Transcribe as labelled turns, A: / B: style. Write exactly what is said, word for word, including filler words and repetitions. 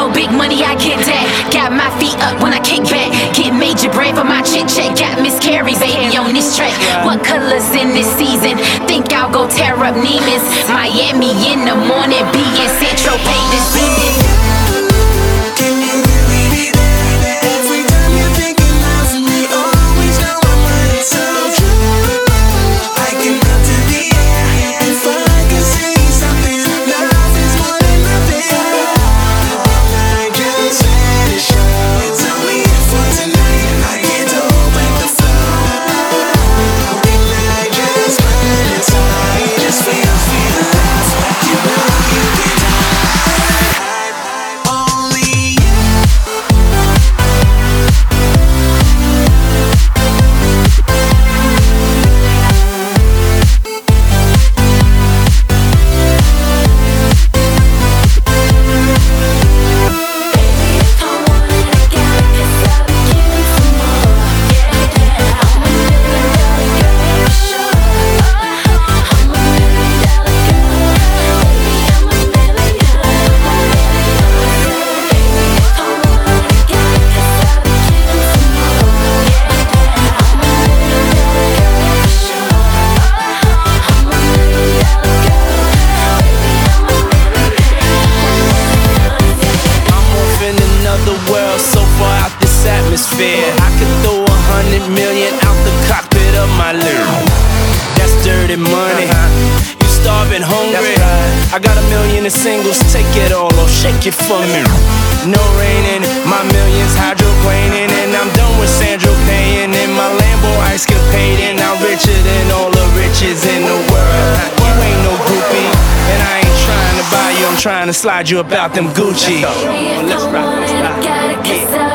A: know big money, I get that. Got my feet up when I kick back. Get major bread for my chit chat. Got Miss Carrie, baby, on this track. What colors in this season? Think I'll go tear up Neiman's. Miami in the morning, be in Central Pay this evening.
B: I could throw a hundred million out the cockpit of my Lyric. That's dirty money. You starving hungry. I got a million in singles, take it all or shake it for me. No raining, my millions hydroplaning, and I'm done with Sandro paying in my Lambo ice capading. I'm richer than all the riches in the world. You ain't no groupie, and I ain't trying to buy you. I'm trying to slide you about them Gucci.
A: Let's rock, let's rock.